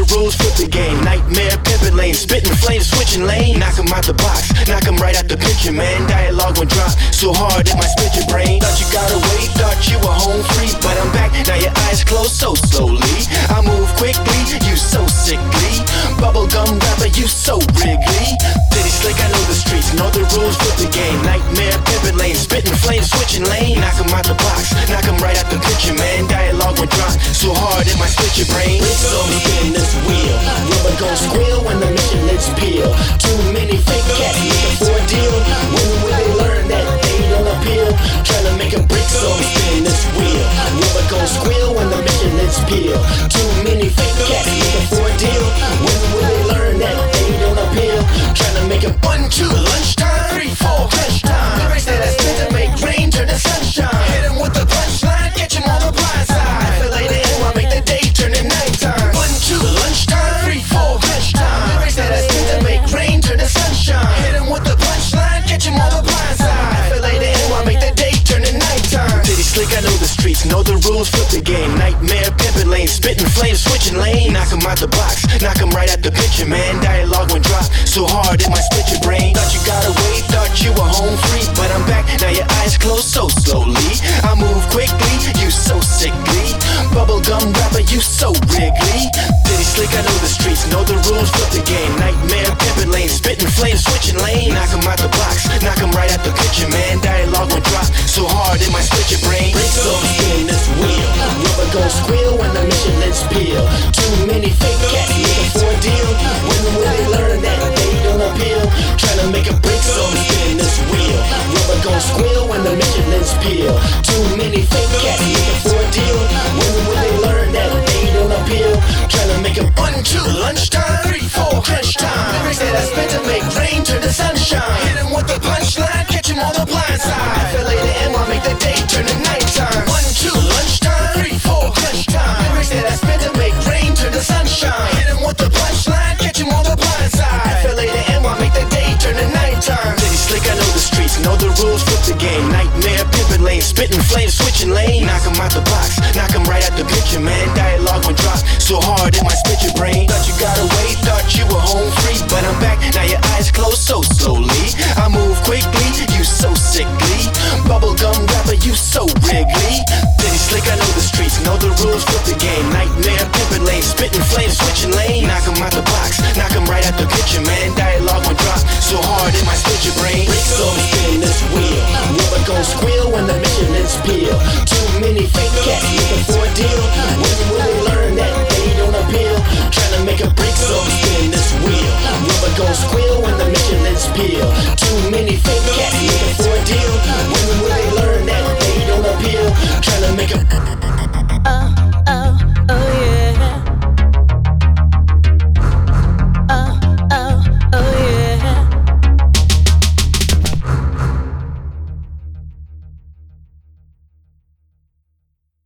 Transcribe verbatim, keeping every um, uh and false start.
rules, flip the game. Nightmare, pimpin' lane, spittin' flames, switching lane. Knock 'em out the box, knock 'em right out the picture, man. Dialogue went drop so hard it might split your brain. Thought you got away, thought you were home free, but I'm back, now your eyes closed so slowly. I move quickly, you so sickly. Bubblegum rapper, you so wriggly. City slick, I know the streets, know the rules, flip the game. Nightmare, pimpin' lane, spittin' flames, switching lane. Knock 'em out the box, knock 'em right out the picture, man. Dialogue went drop so hard it might split your brain. So I'm spinning this wheel, rubber gon' squeal when the mission lids peel. Too many fake cats looking for a deal. When will they learn that they don't appeal? Trying to make a break, so I'm spinning this wheel. Rubber gon' squeal when the mission lids peel. Too many fake cats looking for a deal. When will they learn that they don't appeal? Trying to make a one, two, lunchtime, three, four, crunch time. The race that I spent to make rain turn to sunshine. Hit 'em with the punchline, catch 'em on the blind side. Feel like the end, I make the day turn to nighttime. One, two, lunchtime, three, four, crunch time. The race that I spent to make rain turn to sunshine. Hit 'em with the punchline, catch 'em on the blind side. Feel like the end, I make the day turn to nighttime. City slick, I know the streets, know the rules, flip the game. Nightmare, pimpin' lane, spittin' flames, switching lane. Knock 'em out the box, knock 'em right out the picture, man. Dialogue went drop so hard it might split your brain. Thought you got away, thought you were home free, but I'm back, now your eyes closed so slowly. I move quickly, you so sickly. Bubblegum rapper, you so wriggly. City slick, I know the streets, know the rules, flip the game. Nightmare, pimpin' lane, spittin' flames, switching lane. Knock 'em out the box, knock 'em right out the picture, man. Dialogue went drop so hard it might split your brain. So I'm spinning this wheel, rubber gon' squeal when the mission lids peel. Too many fake cats looking for a deal. When will they learn that they don't appeal? Trying to make a break, so I'm spinning this wheel. Rubber gon' squeal when the mission lids peel. Too many fake cats looking for a deal. When will they learn that they don't appeal? Trying to make a one, two, lunchtime, three, four, crunch time. The race that I spent to make rain turn to sunshine. Hit 'em with the punchline, catch 'em on the blind side. Feel like the end, I make the day turn to nighttime. One, two, lunchtime, three, four, crunch time. The race that I spent to make rain turn to sunshine. Hit 'em with the punchline, catch 'em on the blind side. Feel like the end, I make the day turn to nighttime. City slick, I know the streets, know the rules, flip the game. Nightmare, pimpin' lane, spittin' flames, switching lane. Knock 'em out the box, knock 'em right out the picture, man. Dialogue went drop so hard it might split your brain. Thought you got away, thought you were home free, but I'm back, now your eyes closed so slowly. I move quickly, you so sickly. Bubblegum rapper, you so wriggly. City slick, I know the streets, know the rules, flip the game. Nightmare, pimpin' lane, spittin' flames, switching lane. Knock 'em out the box, knock 'em right out the picture, man. Dialogue went drop so hard it might split your brain. So I'm spinning this wheel, rubber gon' squeal when the mission lids peel. Too many fake cats looking for a deal. When will they learn that they don't appeal? Trying to make a break, so I'm spinning this wheel. Rubber gon' squeal when the mission lids peel. Too many fake